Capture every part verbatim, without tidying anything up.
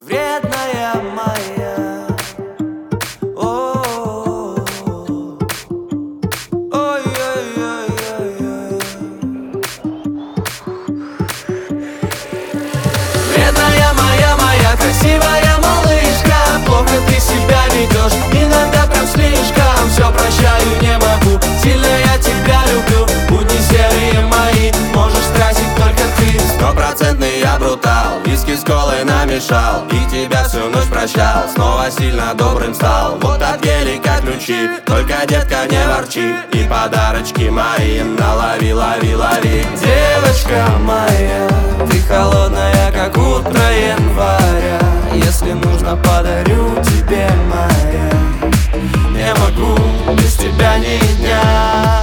Вредная моя, о, ой-ой-ой-ой-ой. Вредная моя, моя красивая малышка, плохо ты себя ведешь, иногда прям слишком. Все прощаю, не могу, сильно я тебя люблю. Будни серые мои, можешь красить только ты. Стопроцентный я брутал, виски с колой намешал, и тебя всю ночь прощал, снова сильно добрым стал. Вот от гелика ключи, только, детка, не ворчи, и подарочки мои налови, лови, лови. Девочка моя, ты холодная, как утро января. Если нужно, подарю тебе, моя. Не могу без тебя ни дня.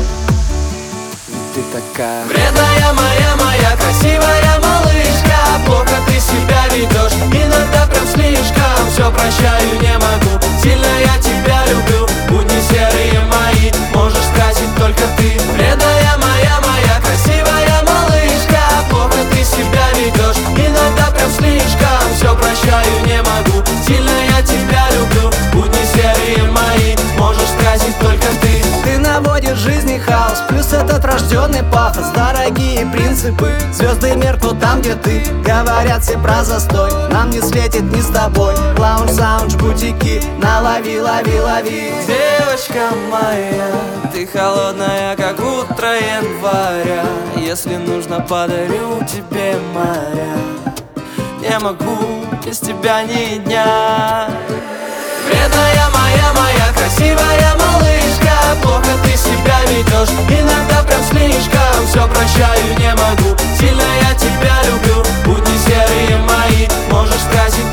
Ты такая вредная моя, моя красивая малышка, плохо ты себя ведешь, иногда прям слишком. Все прощаю, не могу, сильно я тебя люблю. Будни серые мои, можешь красить только ты. Вредная моя, моя красивая малышка, плохо ты себя ведешь, иногда прям слишком. Все прощаю, не могу, сильно я тебя люблю. Будни серые мои, можешь красить только ты. Ты наводишь в жизни хаос, плюс этот рожденный пафос. Дорогие принципы, звезды меркнут там, где ты. Говорят все про застой, нам не светит ни с тобой. Лаунж, саундж, бутики, налови, лови, лови. Девочка моя, ты холодная, как утро января. Если нужно, подарю тебе, моя. Не могу без тебя ни дня. Вредная моя, моя красивая малышка, плохо ты себя ведешь, иногда прям слишком. Все прощаю, не могу, сильно я тебя люблю. Будни серые мои, можешь красить